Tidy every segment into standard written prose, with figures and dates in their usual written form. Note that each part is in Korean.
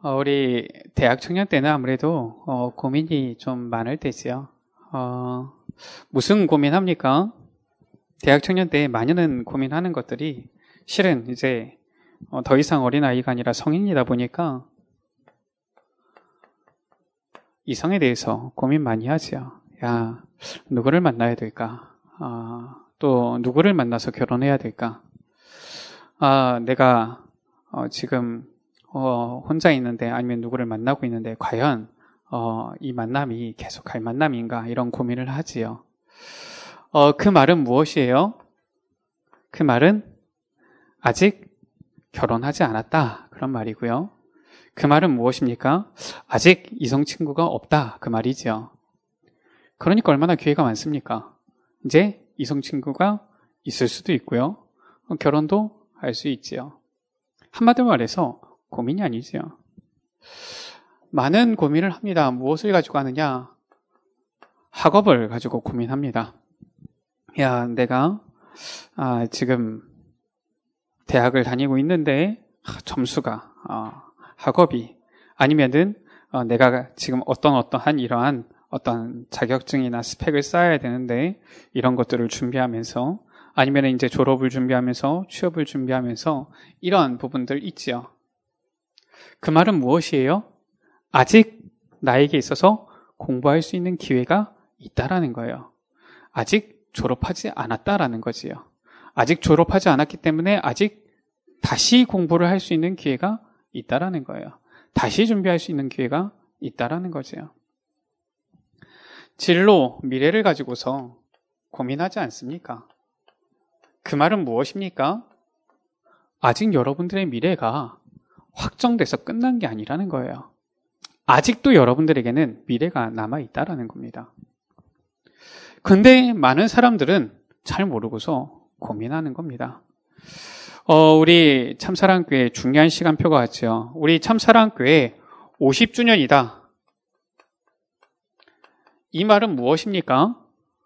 우리 대학 청년 때는 아무래도 고민이 좀 많을 때지요. 무슨 고민합니까? 대학 청년 때 많이는 고민하는 것들이 실은 이제 더 이상 어린아이가 아니라 성인이다 보니까 이성에 대해서 고민 많이 하지요. 야, 누구를 만나야 될까? 또 누구를 만나서 결혼해야 될까? 내가 지금 혼자 있는데 아니면 누구를 만나고 있는데 과연 이 만남이 계속 갈 만남인가 이런 고민을 하지요. 그 말은 무엇이에요? 그 말은 아직 결혼하지 않았다 그런 말이고요. 그 말은 무엇입니까? 아직 이성 친구가 없다 그 말이지요. 그러니까 얼마나 기회가 많습니까? 이제 이성 친구가 있을 수도 있고요. 결혼도 할 수 있지요. 한마디로 말해서 고민이 아니지요. 많은 고민을 합니다. 무엇을 가지고 하느냐? 학업을 가지고 고민합니다. 야, 내가 지금 대학을 다니고 있는데 점수가 학업이 아니면은 내가 지금 어떠한 이러한 어떤 자격증이나 스펙을 쌓아야 되는데 이런 것들을 준비하면서 아니면 이제 졸업을 준비하면서 취업을 준비하면서 이러한 부분들 있지요. 그 말은 무엇이에요? 아직 나에게 있어서 공부할 수 있는 기회가 있다라는 거예요. 아직 졸업하지 않았다라는 거지요. 아직 졸업하지 않았기 때문에 아직 다시 공부를 할 수 있는 기회가 있다라는 거예요. 다시 준비할 수 있는 기회가 있다라는 거지요. 진로, 미래를 가지고서 고민하지 않습니까? 그 말은 무엇입니까? 아직 여러분들의 미래가 확정돼서 끝난 게 아니라는 거예요. 아직도 여러분들에게는 미래가 남아있다라는 겁니다. 근데 많은 사람들은 잘 모르고서 고민하는 겁니다. 우리 참사랑교회 중요한 시간표가 왔죠. 우리 참사랑교회 50주년이다. 이 말은 무엇입니까?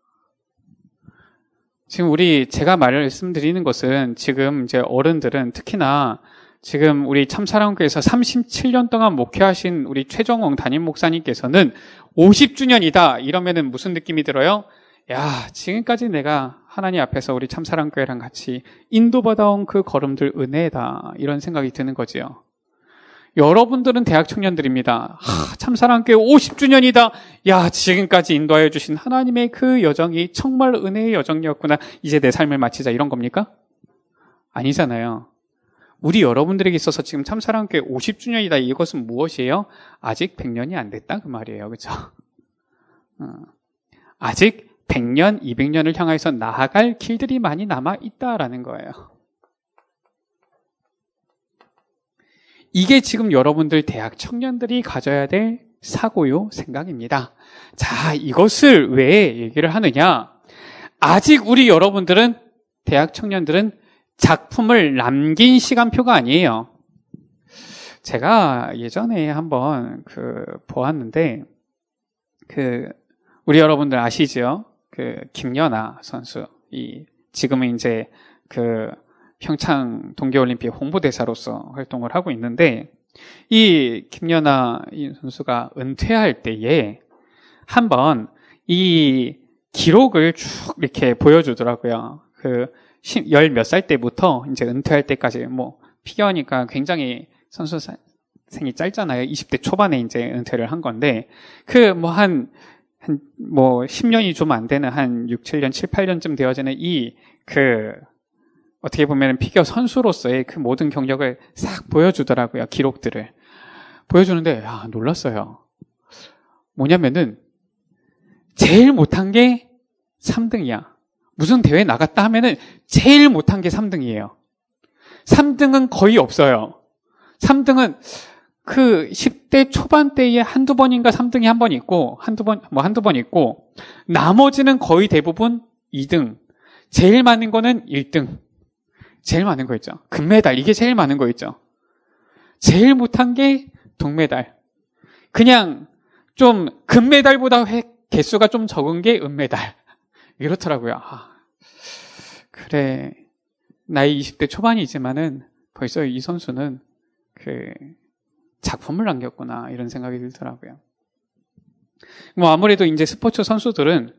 지금 제가 말씀드리는 것은 지금 이제 어른들은 특히나 지금 우리 참사랑교회에서 37년 동안 목회하신 우리 최정홍 담임 목사님께서는 50주년이다 이러면은 무슨 느낌이 들어요? 야, 지금까지 내가 하나님 앞에서 우리 참사랑교회랑 같이 인도받아온 그 걸음들 은혜다 이런 생각이 드는 거지요. 여러분들은 대학 청년들입니다. 참사랑교회 50주년이다. 야, 지금까지 인도하여 주신 하나님의 그 여정이 정말 은혜의 여정이었구나. 이제 내 삶을 마치자 이런 겁니까? 아니잖아요. 우리 여러분들에게 있어서 지금 참사랑교회 50주년이다. 이것은 무엇이에요? 아직 100년이 안 됐다 그 말이에요. 그렇죠? 아직 100년, 200년을 향해서 나아갈 길들이 많이 남아있다라는 거예요. 이게 지금 여러분들 대학 청년들이 가져야 될 사고요 생각입니다. 자, 이것을 왜 얘기를 하느냐? 아직 우리 여러분들은 대학 청년들은 작품을 남긴 시간표가 아니에요. 제가 예전에 한번 보았는데 우리 여러분들 아시죠? 김연아 선수 지금은 이제 평창 동계올림픽 홍보대사로서 활동을 하고 있는데 이 김연아 선수가 은퇴할 때에 한번 이 기록을 쭉 이렇게 보여주더라고요. 열 몇 살 때부터 이제 은퇴할 때까지 피겨니까 굉장히 선수 생이 짧잖아요. 20대 초반에 이제 은퇴를 한 건데 10년이 좀 안 되는 한 6, 7년, 7, 8년쯤 되어지는 어떻게 보면 피겨 선수로서의 그 모든 경력을 싹 보여주더라고요. 기록들을. 보여주는데, 놀랐어요. 뭐냐면은, 제일 못한 게 3등이야. 무슨 대회 나갔다 하면은, 제일 못한 게 3등이에요. 3등은 거의 없어요. 3등은 10대 초반 때에 한두 번인가 3등이 한 번 있고, 한두 번 있고, 나머지는 거의 대부분 2등. 제일 많은 거는 1등. 제일 많은 거 있죠. 금메달, 이게 제일 많은 거 있죠. 제일 못한 게 동메달. 그냥 좀 금메달보다 개수가 좀 적은 게 은메달. 이렇더라고요. 그래. 나이 20대 초반이지만은 벌써 이 선수는 작품을 남겼구나 이런 생각이 들더라고요. 뭐 아무래도 이제 스포츠 선수들은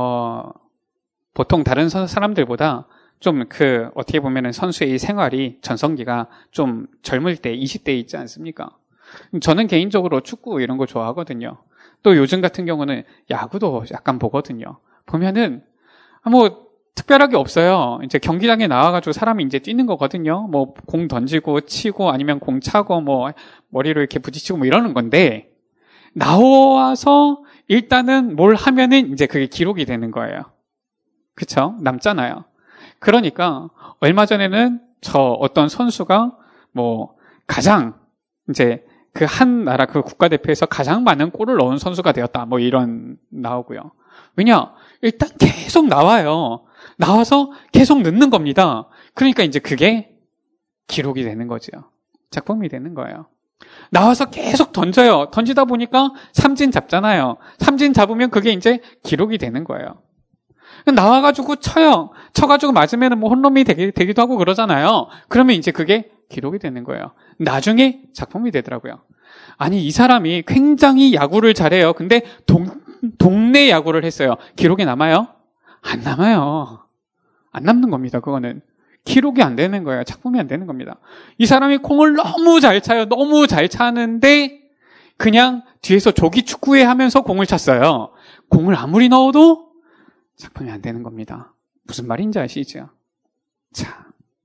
보통 다른 사람들보다 좀 어떻게 보면은 선수의 이 생활이 전성기가 좀 젊을 때 20대에 있지 않습니까? 저는 개인적으로 축구 이런 거 좋아하거든요. 또 요즘 같은 경우는 야구도 약간 보거든요. 보면은 뭐 특별하게 없어요. 이제 경기장에 나와가지고 사람이 이제 뛰는 거거든요. 뭐 공 던지고 치고 아니면 공 차고 뭐 머리로 이렇게 부딪히고 뭐 이러는 건데 나와서 일단은 뭘 하면은 이제 그게 기록이 되는 거예요. 그쵸? 남잖아요. 그러니까 얼마 전에는 저 어떤 선수가 뭐 가장 이제 그 한 나라 그 국가대표에서 가장 많은 골을 넣은 선수가 되었다. 뭐 이런 나오고요. 왜냐? 일단 계속 나와요. 나와서 계속 넣는 겁니다. 그러니까 이제 그게 기록이 되는 거죠. 작품이 되는 거예요. 나와서 계속 던져요. 던지다 보니까 삼진 잡잖아요. 삼진 잡으면 그게 이제 기록이 되는 거예요. 나와가지고 쳐요. 쳐가지고 맞으면 뭐 홈런이 되기도 하고 그러잖아요. 그러면 이제 그게 기록이 되는 거예요. 나중에 작품이 되더라고요. 아니, 이 사람이 굉장히 야구를 잘해요. 근데 동네 야구를 했어요. 기록에 남아요? 안 남아요. 안 남는 겁니다. 그거는. 기록이 안 되는 거예요. 작품이 안 되는 겁니다. 이 사람이 공을 너무 잘 차요. 너무 잘 차는데 그냥 뒤에서 조기 축구회 하면서 공을 찼어요. 공을 아무리 넣어도 작품이 안 되는 겁니다. 무슨 말인지 아시죠? 자,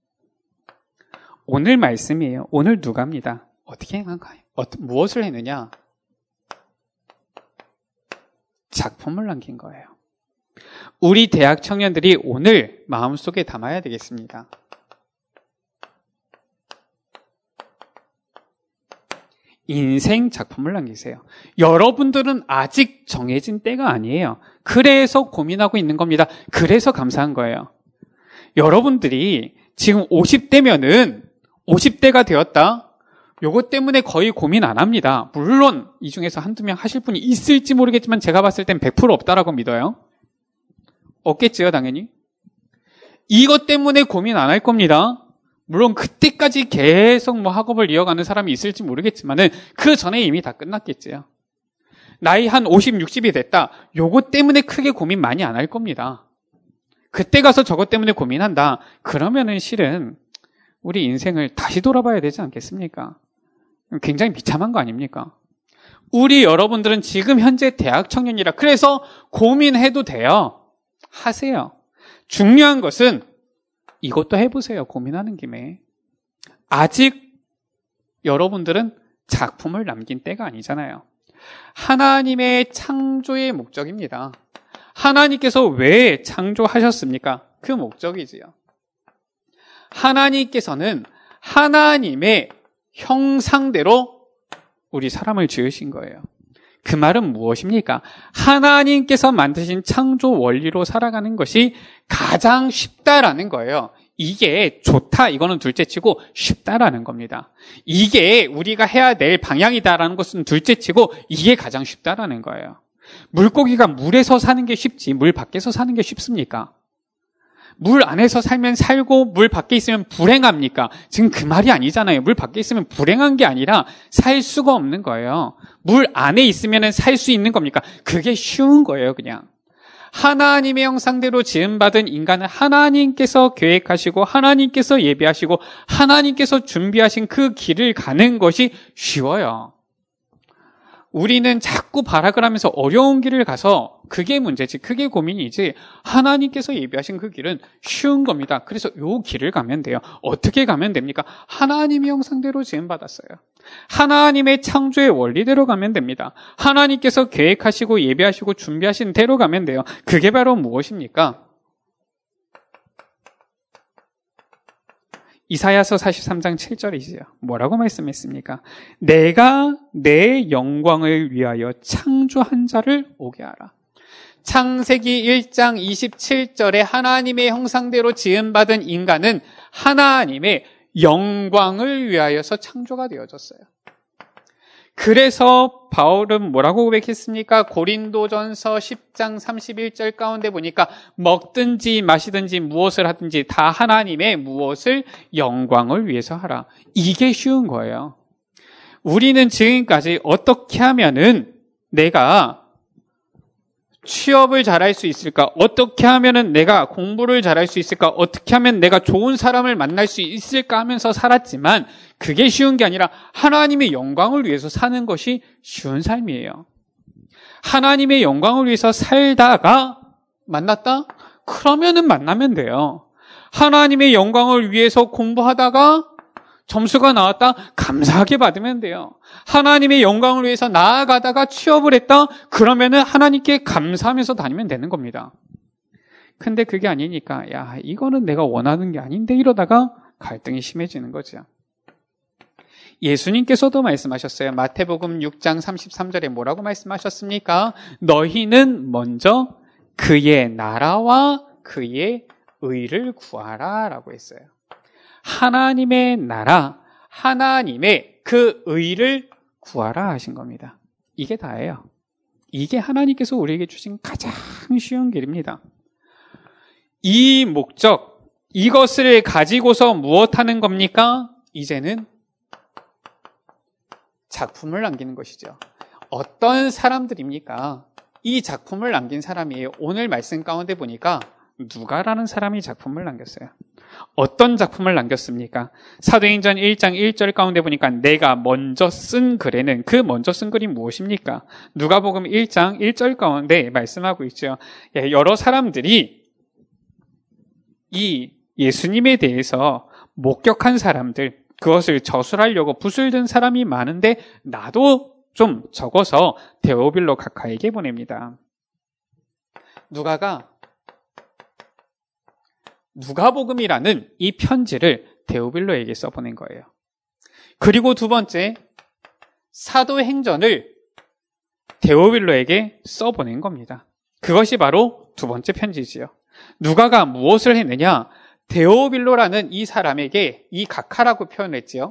오늘 말씀이에요. 오늘 누가입니다. 어떻게 한가요? 무엇을 했느냐? 작품을 남긴 거예요. 우리 대학 청년들이 오늘 마음속에 담아야 되겠습니다. 인생 작품을 남기세요. 여러분들은 아직 정해진 때가 아니에요. 그래서 고민하고 있는 겁니다. 그래서 감사한 거예요. 여러분들이 지금 50대면은 50대가 되었다. 요것 때문에 거의 고민 안 합니다. 물론 이 중에서 한두 명 하실 분이 있을지 모르겠지만 제가 봤을 땐 100% 없다라고 믿어요. 없겠지요, 당연히. 이것 때문에 고민 안 할 겁니다. 물론 그때까지 계속 뭐 학업을 이어가는 사람이 있을지 모르겠지만은 그 전에 이미 다 끝났겠지요. 나이 한 50, 60이 됐다. 요것 때문에 크게 고민 많이 안 할 겁니다. 그때 가서 저것 때문에 고민한다. 그러면은 실은 우리 인생을 다시 돌아봐야 되지 않겠습니까? 굉장히 비참한 거 아닙니까? 우리 여러분들은 지금 현재 대학 청년이라 그래서 고민해도 돼요. 하세요. 중요한 것은 이것도 해보세요. 고민하는 김에. 아직 여러분들은 작품을 남긴 때가 아니잖아요. 하나님의 창조의 목적입니다. 하나님께서 왜 창조하셨습니까? 그 목적이지요. 하나님께서는 하나님의 형상대로 우리 사람을 지으신 거예요. 그 말은 무엇입니까? 하나님께서 만드신 창조 원리로 살아가는 것이 가장 쉽다라는 거예요. 이게 좋다, 이거는 둘째치고 쉽다라는 겁니다. 이게 우리가 해야 될 방향이다라는 것은 둘째치고 이게 가장 쉽다라는 거예요. 물고기가 물에서 사는 게 쉽지 물 밖에서 사는 게 쉽습니까? 물 안에서 살면 살고 물 밖에 있으면 불행합니까? 지금 그 말이 아니잖아요. 물 밖에 있으면 불행한 게 아니라 살 수가 없는 거예요. 물 안에 있으면 살 수 있는 겁니까? 그게 쉬운 거예요, 그냥. 하나님의 형상대로 지음받은 인간은 하나님께서 계획하시고 하나님께서 예비하시고 하나님께서 준비하신 그 길을 가는 것이 쉬워요. 우리는 자꾸 발악을 하면서 어려운 길을 가서 그게 문제지, 그게 고민이지, 하나님께서 예비하신 그 길은 쉬운 겁니다. 그래서 요 길을 가면 돼요. 어떻게 가면 됩니까? 하나님의 형상대로 지음받았어요. 하나님의 창조의 원리대로 가면 됩니다. 하나님께서 계획하시고 예비하시고 준비하신 대로 가면 돼요. 그게 바로 무엇입니까? 이사야서 43장 7절이지요. 뭐라고 말씀했습니까? 내가 내 영광을 위하여 창조한 자를 오게 하라. 창세기 1장 27절에 하나님의 형상대로 지음받은 인간은 하나님의 영광을 위하여서 창조가 되어졌어요. 그래서 바울은 뭐라고 고백했습니까? 고린도전서 10장 31절 가운데 보니까 먹든지 마시든지 무엇을 하든지 다 하나님의 무엇을 영광을 위해서 하라. 이게 쉬운 거예요. 우리는 지금까지 어떻게 하면은 내가 취업을 잘할 수 있을까? 어떻게 하면은 내가 공부를 잘할 수 있을까? 어떻게 하면 내가 좋은 사람을 만날 수 있을까 하면서 살았지만 그게 쉬운 게 아니라 하나님의 영광을 위해서 사는 것이 쉬운 삶이에요. 하나님의 영광을 위해서 살다가 만났다? 그러면은 만나면 돼요. 하나님의 영광을 위해서 공부하다가 점수가 나왔다? 감사하게 받으면 돼요. 하나님의 영광을 위해서 나아가다가 취업을 했다? 그러면은 하나님께 감사하면서 다니면 되는 겁니다. 근데 그게 아니니까 야, 이거는 내가 원하는 게 아닌데 이러다가 갈등이 심해지는 거죠. 예수님께서도 말씀하셨어요. 마태복음 6장 33절에 뭐라고 말씀하셨습니까? 너희는 먼저 그의 나라와 그의 의를 구하라 라고 했어요. 하나님의 나라, 하나님의 그 의를 구하라 하신 겁니다. 이게 다예요. 이게 하나님께서 우리에게 주신 가장 쉬운 길입니다. 이 목적, 이것을 가지고서 무엇 하는 겁니까? 이제는 작품을 남기는 것이죠. 어떤 사람들입니까? 이 작품을 남긴 사람이에요. 오늘 말씀 가운데 보니까 누가라는 사람이 작품을 남겼어요. 어떤 작품을 남겼습니까? 사도행전 1장 1절 가운데 보니까 내가 먼저 쓴 글에는 그 먼저 쓴 글이 무엇입니까? 누가복음 1장 1절 가운데 말씀하고 있죠. 여러 사람들이 이 예수님에 대해서 목격한 사람들, 그것을 저술하려고 붓을 든 사람이 많은데 나도 좀 적어서 데오빌로 각하에게 보냅니다. 누가복음이라는 이 편지를 데오빌로에게 써보낸 거예요. 그리고 두 번째, 사도행전을 데오빌로에게 써보낸 겁니다. 그것이 바로 두 번째 편지지요. 누가가 무엇을 했느냐? 데오빌로라는 이 사람에게 이 각하라고 표현했지요.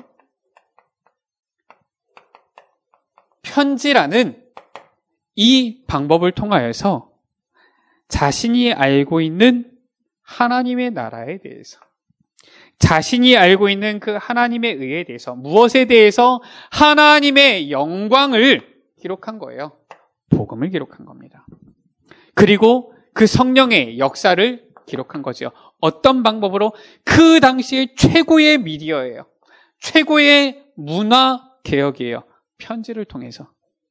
편지라는 이 방법을 통하여서 자신이 알고 있는 하나님의 나라에 대해서, 자신이 알고 있는 그 하나님의 의에 대해서, 무엇에 대해서? 하나님의 영광을 기록한 거예요. 복음을 기록한 겁니다. 그리고 그 성령의 역사를 기록한 거죠. 어떤 방법으로? 그 당시에 최고의 미디어예요. 최고의 문화 개혁이에요. 편지를 통해서.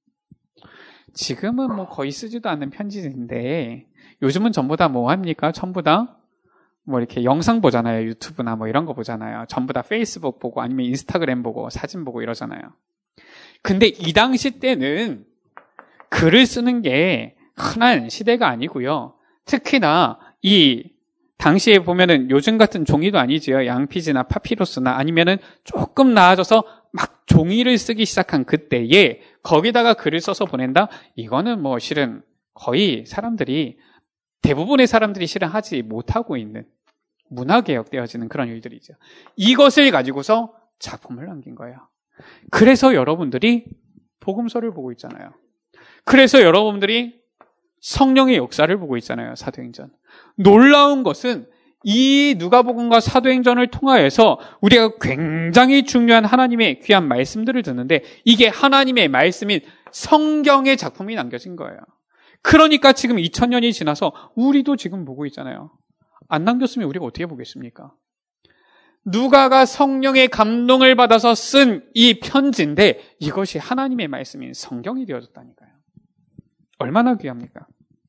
지금은 뭐 거의 쓰지도 않는 편지인데 요즘은 전부 다 뭐 합니까? 전부 다 뭐 이렇게 영상 보잖아요. 유튜브나 뭐 이런 거 보잖아요. 전부 다 페이스북 보고 아니면 인스타그램 보고 사진 보고 이러잖아요. 근데 이 당시 때는 글을 쓰는 게 흔한 시대가 아니고요. 특히나 이 당시에 보면은 요즘 같은 종이도 아니지요. 양피지나 파피루스나 아니면은 조금 나아져서 막 종이를 쓰기 시작한 그때에 거기다가 글을 써서 보낸다? 이거는 뭐 실은 거의 대부분의 사람들이 실은 하지 못하고 있는 문화개혁되어지는 그런 일들이죠. 이것을 가지고서 작품을 남긴 거예요. 그래서 여러분들이 복음서를 보고 있잖아요. 그래서 여러분들이 성령의 역사를 보고 있잖아요. 사도행전. 놀라운 것은 이 누가복음과 사도행전을 통하여서 우리가 굉장히 중요한 하나님의 귀한 말씀들을 듣는데 이게 하나님의 말씀인 성경의 작품이 남겨진 거예요. 그러니까 지금 2000년이 지나서 우리도 지금 보고 있잖아요. 안 남겼으면 우리가 어떻게 보겠습니까? 누가가 성령의 감동을 받아서 쓴 이 편지인데 이것이 하나님의 말씀인 성경이 되어졌다니까요. 얼마나 귀합니까?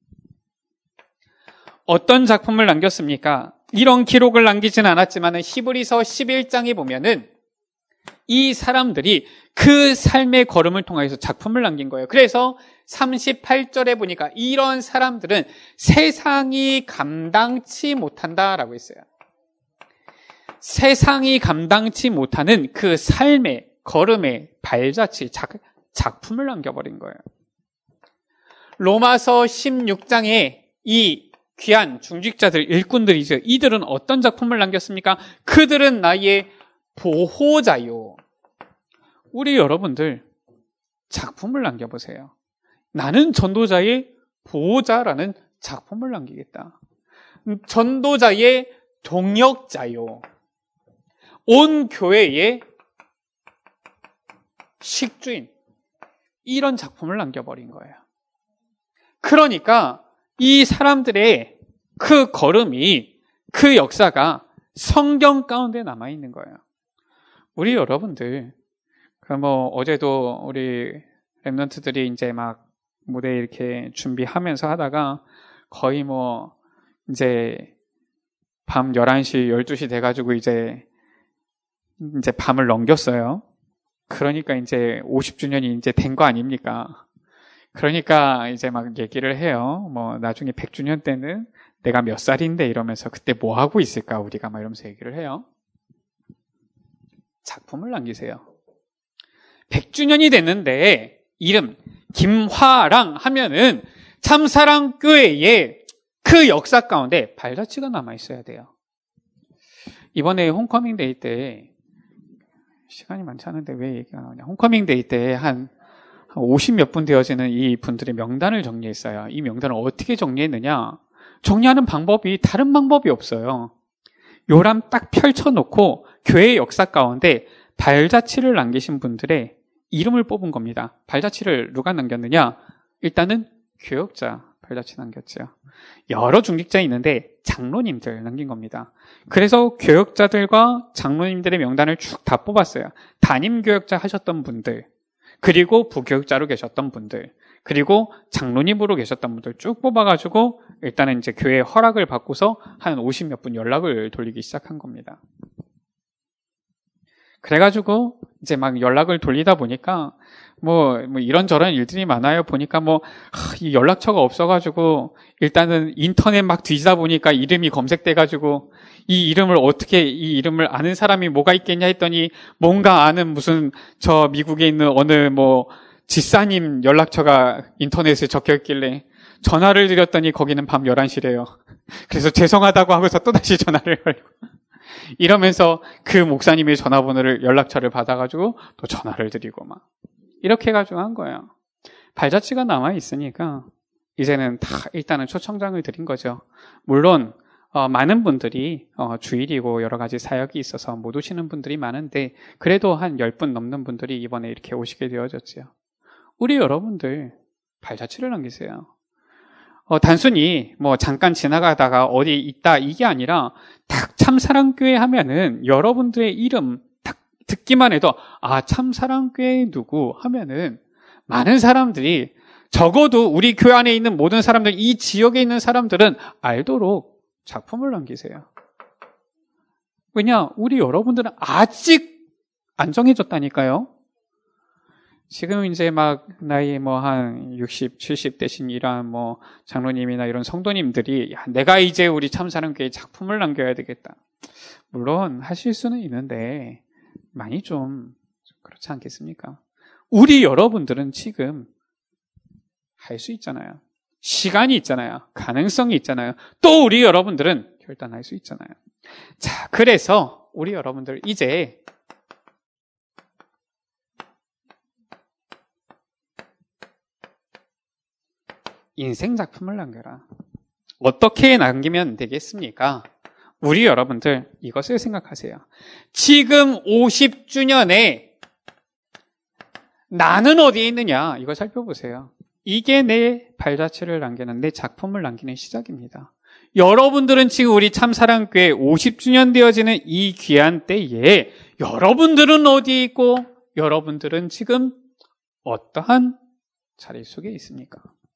어떤 작품을 남겼습니까? 이런 기록을 남기진 않았지만 히브리서 11장에 보면은 이 사람들이 그 삶의 걸음을 통해서 작품을 남긴 거예요. 그래서 38절에 보니까 이런 사람들은 세상이 감당치 못한다라고 했어요. 세상이 감당치 못하는 그 삶의 걸음의 발자취, 작품을 남겨버린 거예요. 로마서 16장에 이 귀한 중직자들, 일꾼들이죠. 이들은 어떤 작품을 남겼습니까? 그들은 나의 보호자요. 우리 여러분들 작품을 남겨보세요. 나는 전도자의 보호자라는 작품을 남기겠다. 전도자의 동역자요. 온 교회의 식주인, 이런 작품을 남겨버린 거예요. 그러니까 이 사람들의 그 걸음이, 그 역사가 성경 가운데 남아있는 거예요. 우리 여러분들, 어제도 우리 랩런트들이 이제 막 무대 이렇게 준비하면서 하다가 거의 이제 밤 11시, 12시 돼가지고 이제 밤을 넘겼어요. 그러니까 이제 50주년이 이제 된 거 아닙니까? 그러니까 이제 막 얘기를 해요. 나중에 100주년 때는 내가 몇 살인데 이러면서 그때 뭐 하고 있을까 우리가 막 이러면서 얘기를 해요. 작품을 남기세요. 100주년이 됐는데 이름 김화랑 하면은 참사랑교회의 그 역사 가운데 발자취가 남아있어야 돼요. 이번에 홈커밍 데이 때 시간이 많지 않은데 왜 얘기가 나오냐. 홈커밍 데이 때 한 50 몇 분 되어지는 이 분들의 명단을 정리했어요. 이 명단을 어떻게 정리했느냐. 정리하는 방법이 다른 방법이 없어요. 요람 딱 펼쳐놓고 교회의 역사 가운데 발자취를 남기신 분들의 이름을 뽑은 겁니다. 발자취를 누가 남겼느냐? 일단은 교역자 발자취 남겼죠. 여러 중직자 있는데 장로님들 남긴 겁니다. 그래서 교역자들과 장로님들의 명단을 쭉 다 뽑았어요. 담임교역자 하셨던 분들, 그리고 부교역자로 계셨던 분들, 그리고 장로님으로 계셨던 분들 쭉 뽑아가지고 일단은 이제 교회 허락을 받고서 한 50 몇 분 연락을 돌리기 시작한 겁니다. 그래가지고 이제 막 연락을 돌리다 보니까 이런저런 일들이 많아요. 보니까 이 연락처가 없어가지고 일단은 인터넷 막 뒤지다 보니까 이름이 검색돼가지고 이 이름을 아는 사람이 뭐가 있겠냐 했더니 뭔가 아는 무슨 저 미국에 있는 어느 지사님 연락처가 인터넷에 적혀있길래 전화를 드렸더니 거기는 밤 11시래요. 그래서 죄송하다고 하고서 또다시 전화를 걸고 이러면서 그 목사님의 전화번호를 연락처를 받아가지고 또 전화를 드리고 막 이렇게 해가지고 한 거예요. 발자취가 남아있으니까 이제는 다 일단은 초청장을 드린 거죠. 물론 많은 분들이 주일이고 여러 가지 사역이 있어서 못 오시는 분들이 많은데 그래도 한 10분 넘는 분들이 이번에 이렇게 오시게 되어졌죠. 우리 여러분들 발자취를 남기세요. 단순히 잠깐 지나가다가 어디 있다 이게 아니라 딱 참사랑교회 하면은 여러분들의 이름 딱 듣기만 해도 참사랑교회 누구 하면은 많은 사람들이 적어도 우리 교회 안에 있는 모든 사람들, 이 지역에 있는 사람들은 알도록 작품을 남기세요. 왜냐? 우리 여러분들은 아직 안 정해졌다니까요. 지금 이제 막 나이 한 60, 70 되신 이런 장로님이나 이런 성도님들이 내가 이제 우리 참사랑교회에 작품을 남겨야 되겠다. 물론 하실 수는 있는데 많이 좀 그렇지 않겠습니까? 우리 여러분들은 지금 할 수 있잖아요. 시간이 있잖아요. 가능성이 있잖아요. 또 우리 여러분들은 결단할 수 있잖아요. 자, 그래서 우리 여러분들 이제 인생 작품을 남겨라. 어떻게 남기면 되겠습니까? 우리 여러분들 이것을 생각하세요. 지금 50주년에 나는 어디에 있느냐 이걸 살펴보세요. 이게 내 발자취를 남기는 내 작품을 남기는 시작입니다. 여러분들은 지금 우리 참사랑교회 50주년 되어지는 이 귀한 때에 여러분들은 어디에 있고 여러분들은 지금 어떠한 자리 속에 있습니까?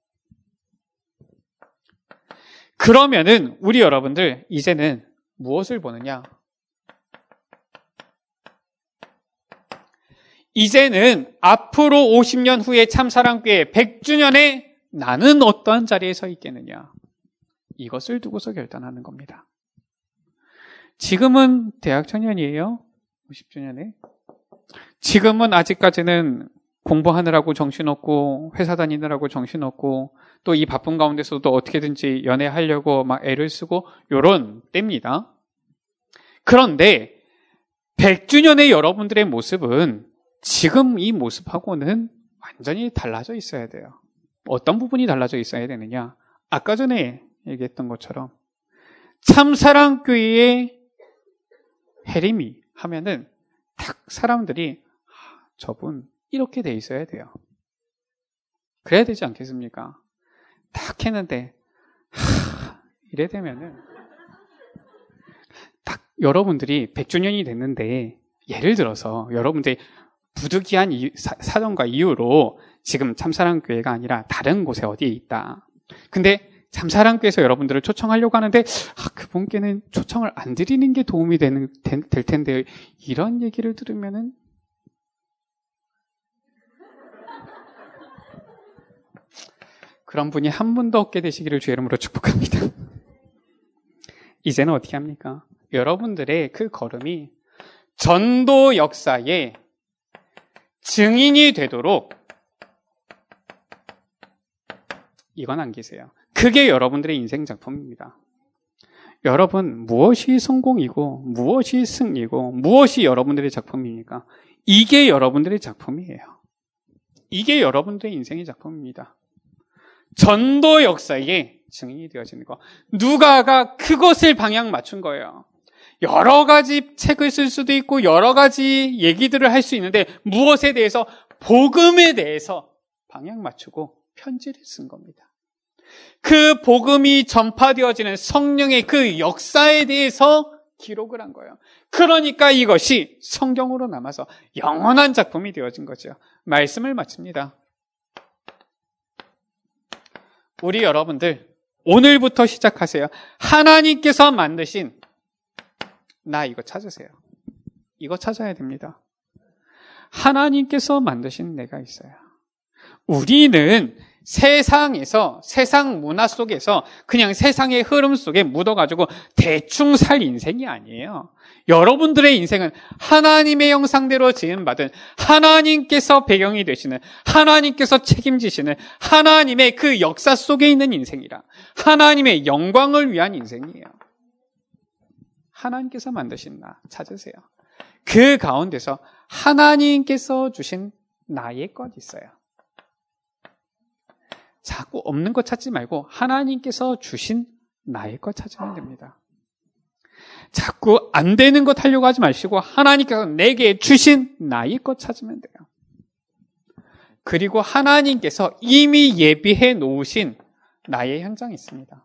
그러면은 우리 여러분들 이제는 무엇을 보느냐? 이제는 앞으로 50년 후에 참사랑교회 100주년에 나는 어떠한 자리에 서 있겠느냐? 이것을 두고서 결단하는 겁니다. 지금은 대학 청년이에요. 50주년에. 지금은 아직까지는 공부하느라고 정신없고 회사 다니느라고 정신없고 또 이 바쁜 가운데서도 어떻게든지 연애하려고 막 애를 쓰고 요런 때입니다. 그런데 100주년의 여러분들의 모습은 지금 이 모습하고는 완전히 달라져 있어야 돼요. 어떤 부분이 달라져 있어야 되느냐? 아까 전에 얘기했던 것처럼 참사랑교회의 혜림이 하면은 딱 사람들이 저분 이렇게 돼 있어야 돼요. 그래야 되지 않겠습니까? 딱 했는데 이래 되면은 딱 여러분들이 100주년이 됐는데 예를 들어서 여러분들이 부득이한 사정과 이유로 지금 참사랑교회가 아니라 다른 곳에 어디에 있다. 근데 참사랑교회에서 여러분들을 초청하려고 하는데 그분께는 초청을 안 드리는 게 도움이 될 텐데 이런 얘기를 들으면은 그런 분이 한 분도 없게 되시기를 주의 이름으로 축복합니다. 이제는 어떻게 합니까? 여러분들의 그 걸음이 전도 역사의 증인이 되도록 이건 남기세요. 그게 여러분들의 인생 작품입니다. 여러분, 무엇이 성공이고 무엇이 승리고 무엇이 여러분들의 작품입니까? 이게 여러분들의 작품이에요. 이게 여러분들의 인생의 작품입니다. 전도 역사의 증인이 되어지는 거. 누가가 그것을 방향 맞춘 거예요. 여러 가지 책을 쓸 수도 있고 여러 가지 얘기들을 할 수 있는데 무엇에 대해서? 복음에 대해서 방향 맞추고 편지를 쓴 겁니다. 그 복음이 전파되어지는 성령의 그 역사에 대해서 기록을 한 거예요. 그러니까 이것이 성경으로 남아서 영원한 작품이 되어진 거죠. 말씀을 마칩니다. 우리 여러분들 오늘부터 시작하세요. 하나님께서 만드신 나 이거 찾으세요. 이거 찾아야 됩니다. 하나님께서 만드신 내가 있어요. 우리는 세상에서 세상 문화 속에서 그냥 세상의 흐름 속에 묻어가지고 대충 살 인생이 아니에요. 여러분들의 인생은 하나님의 형상대로 지음받은 하나님께서 배경이 되시는 하나님께서 책임지시는 하나님의 그 역사 속에 있는 인생이라 하나님의 영광을 위한 인생이에요. 하나님께서 만드신 나 찾으세요. 그 가운데서 하나님께서 주신 나의 것 있어요. 자꾸 없는 것 찾지 말고 하나님께서 주신 나의 것 찾으면 됩니다. 자꾸 안 되는 것 하려고 하지 마시고 하나님께서 내게 주신 나의 것 찾으면 돼요. 그리고 하나님께서 이미 예비해 놓으신 나의 현장이 있습니다.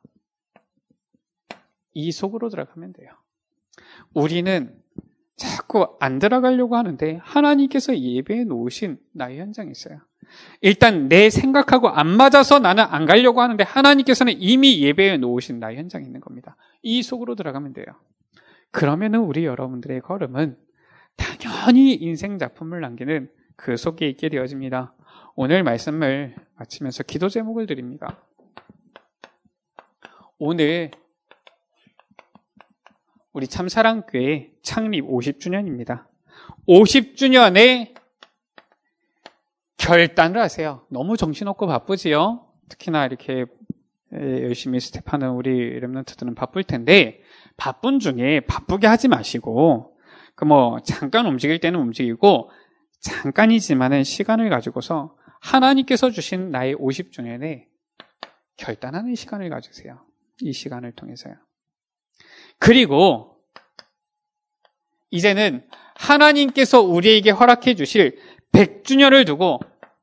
이 속으로 들어가면 돼요. 우리는 자꾸 안 들어가려고 하는데 하나님께서 예비해 놓으신 나의 현장이 있어요. 일단 내 생각하고 안 맞아서 나는 안 가려고 하는데 하나님께서는 이미 예배해 놓으신 나의 현장이 있는 겁니다. 이 속으로 들어가면 돼요. 그러면은 우리 여러분들의 걸음은 당연히 인생 작품을 남기는 그 속에 있게 되어집니다. 오늘 말씀을 마치면서 기도 제목을 드립니다. 오늘 우리 참사랑교회 창립 50주년입니다. 50주년에 결단을 하세요. 너무 정신없고 바쁘지요? 특히나 이렇게 열심히 스텝하는 우리 랩런트들은 바쁠 텐데 바쁜 중에 바쁘게 하지 마시고 잠깐 움직일 때는 움직이고 잠깐이지만은 시간을 가지고서 하나님께서 주신 나의 50주년에 결단하는 시간을 가지세요. 이 시간을 통해서요. 그리고 이제는 하나님께서 우리에게 허락해 주실 100주년을 두고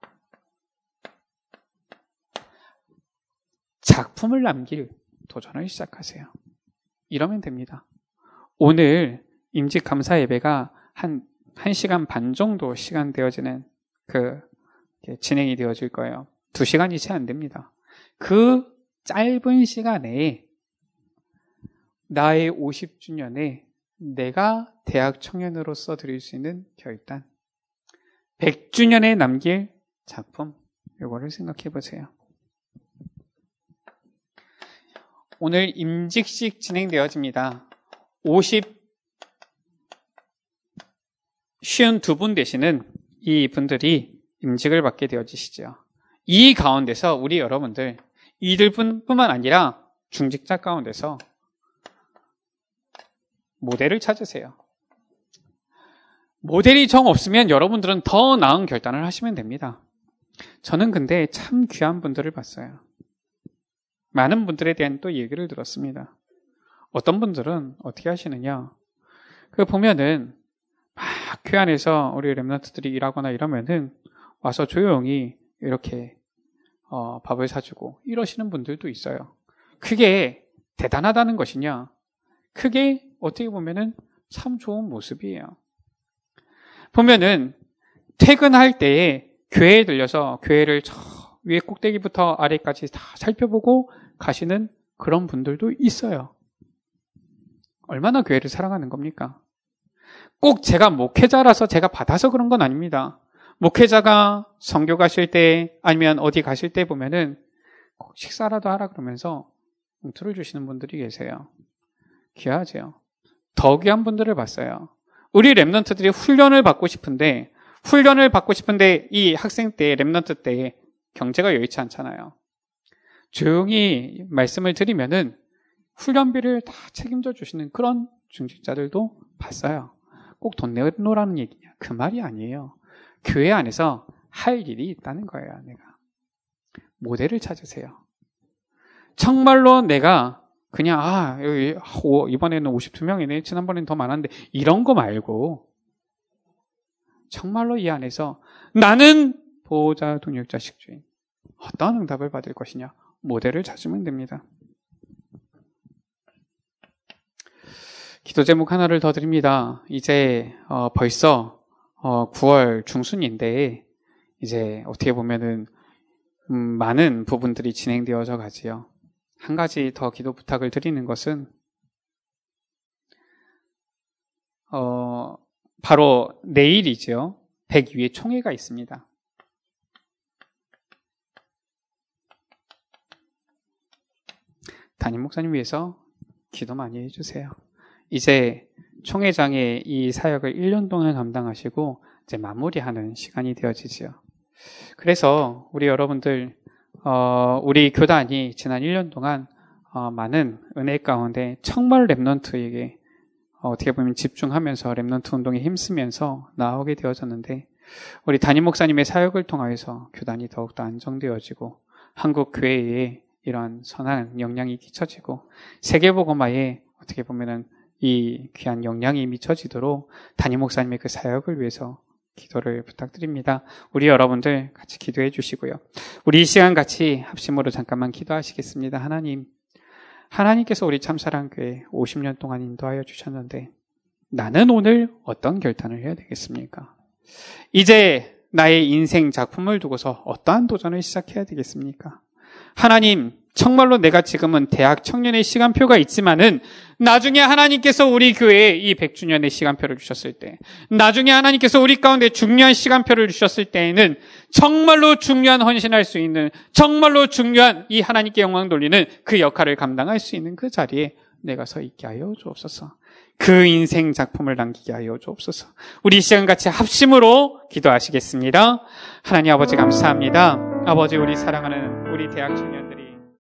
작품을 남길 도전을 시작하세요. 이러면 됩니다. 오늘 임직 감사 예배가 한 1시간 반 정도 시간 되어지는 진행이 되어질 거예요. 2시간이 채 안 됩니다. 그 짧은 시간에 나의 50주년에 내가 대학 청년으로서 드릴 수 있는 결단 100주년에 남길 작품 이거를 생각해 보세요. 오늘 임직식 진행되어집니다. 52분 되시는 이 분들이 임직을 받게 되어지시죠. 이 가운데서 우리 여러분들 이들뿐만 아니라 중직자 가운데서 모델을 찾으세요. 모델이 정 없으면 여러분들은 더 나은 결단을 하시면 됩니다. 저는 근데 참 귀한 분들을 봤어요. 많은 분들에 대한 또 얘기를 들었습니다. 어떤 분들은 어떻게 하시느냐. 보면은 막 교회 안에서 우리 랩런트들이 일하거나 이러면은 와서 조용히 이렇게 밥을 사주고 이러시는 분들도 있어요. 그게 대단하다는 것이냐? 그게 어떻게 보면은 참 좋은 모습이에요. 보면은 퇴근할 때에 교회에 들려서 교회를 저 위에 꼭대기부터 아래까지 다 살펴보고 가시는 그런 분들도 있어요. 얼마나 교회를 사랑하는 겁니까? 꼭 제가 목회자라서 제가 받아서 그런 건 아닙니다. 목회자가 선교 가실 때 아니면 어디 가실 때 보면은 꼭 식사라도 하라 그러면서 봉투를 주시는 분들이 계세요. 귀하죠. 더 귀한 분들을 봤어요. 우리 랩런트들이 훈련을 받고 싶은데 이 학생 때 랩런트 때 경제가 여의치 않잖아요. 조용히 말씀을 드리면은 훈련비를 다 책임져 주시는 그런 중직자들도 봤어요. 꼭 돈 내놓으라는 얘기냐? 그 말이 아니에요. 교회 안에서 할 일이 있다는 거예요. 내가 모델을 찾으세요. 정말로 내가 그냥 여기 이번에는 52명이네. 지난번에는 더 많았는데 이런 거 말고 정말로 이 안에서 나는 보호자, 동역자, 식주인 어떤 응답을 받을 것이냐? 모델을 찾으면 됩니다. 기도 제목 하나를 더 드립니다. 이제 벌써 9월 중순인데 이제 어떻게 보면은 많은 부분들이 진행되어져 가지요. 한 가지 더 기도 부탁을 드리는 것은 바로 내일이죠. 102회 총회가 있습니다. 담임 목사님 위해서 기도 많이 해주세요. 이제 총회장의 이 사역을 1년 동안 감당하시고 이제 마무리하는 시간이 되어지지요. 그래서 우리 여러분들 우리 교단이 지난 1년 동안 많은 은혜 가운데 정말 랩넌트에게 어떻게 보면 집중하면서 랩넌트 운동에 힘쓰면서 나오게 되어졌는데 우리 담임 목사님의 사역을 통하여서 교단이 더욱더 안정되어지고 한국 교회에 이러한 선한 영향이 끼쳐지고 세계복음화에 어떻게 보면은 이 귀한 영향이 미쳐지도록 담임 목사님의 그 사역을 위해서 기도를 부탁드립니다. 우리 여러분들 같이 기도해 주시고요. 우리 이 시간 같이 합심으로 잠깐만 기도하시겠습니다. 하나님께서 우리 참사랑교회 50년 동안 인도하여 주셨는데 나는 오늘 어떤 결단을 해야 되겠습니까? 이제 나의 인생 작품을 두고서 어떠한 도전을 시작해야 되겠습니까? 하나님, 정말로 내가 지금은 대학 청년의 시간표가 있지만은 나중에 하나님께서 우리 교회에 이 100주년의 시간표를 주셨을 때, 나중에 하나님께서 우리 가운데 중요한 시간표를 주셨을 때에는 정말로 중요한 헌신할 수 있는, 정말로 중요한 이 하나님께 영광 돌리는 그 역할을 감당할 수 있는 그 자리에 내가 서 있게 하여 주옵소서. 그 인생 작품을 남기게 하여 주옵소서. 우리 이 시간 같이 합심으로 기도하시겠습니다. 하나님 아버지 감사합니다. 아버지, 우리 사랑하는 우리 대학 청년들